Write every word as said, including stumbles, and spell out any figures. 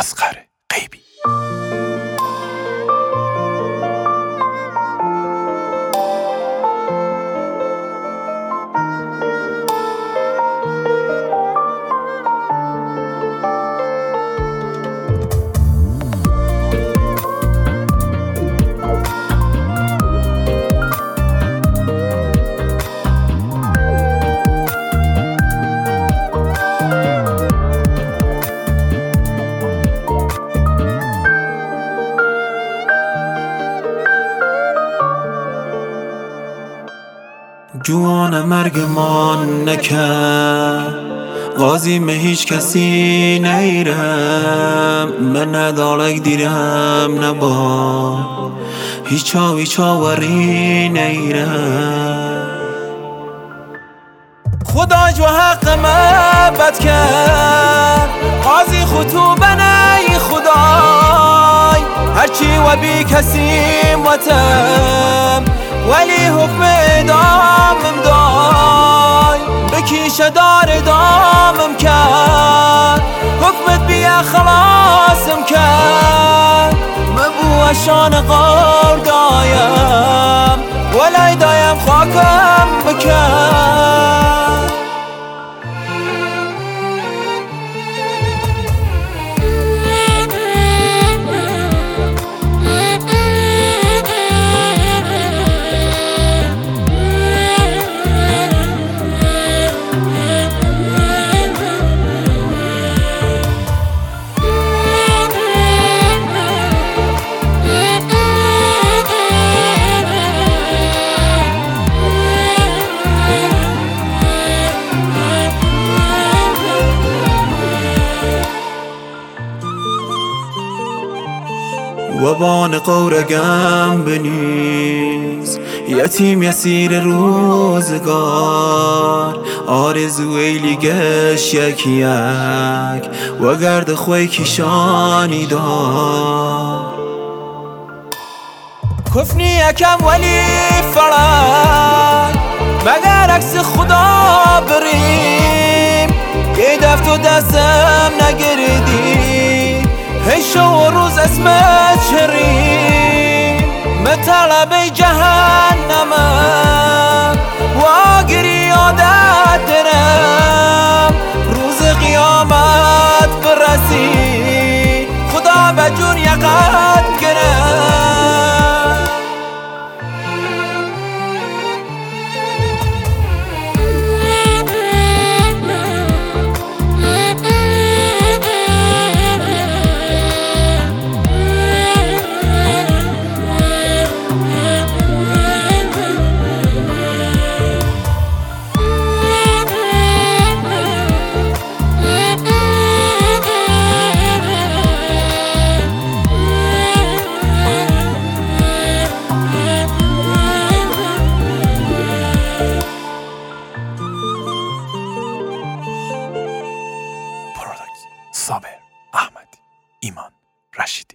اصغر غیبی. جوان مرگ من نکرد قاضی به هیچ کسی نیرم، من ندارک دیرم نبا هیچ هیچ آوری نیرم. خدا جو حق من بد کرد قاضی خطوبه نی خدای، هرچی و بی کسی متم ولی حکم ادامم دای، بکیشه دار دامم کرد حکمت بیا خلاصم کرد. مبو اشان غور دایم ولی دایم خاکم بکرد. و بان قورگم بنیز یتیم یسیر روزگار، آرزو ایلی گش یک یک و گرد خوی کشانی دار. کفنی یکم ولی فرای مگر عکس خدا بریم، یه دفت و دستم نگردی هی شو روز اسمت شریم. مطلب جهنمم و آگری عادت درم، روز قیامت برسی خدا به جون یقت گرم. صابر احمدی، ایمان رشیدی.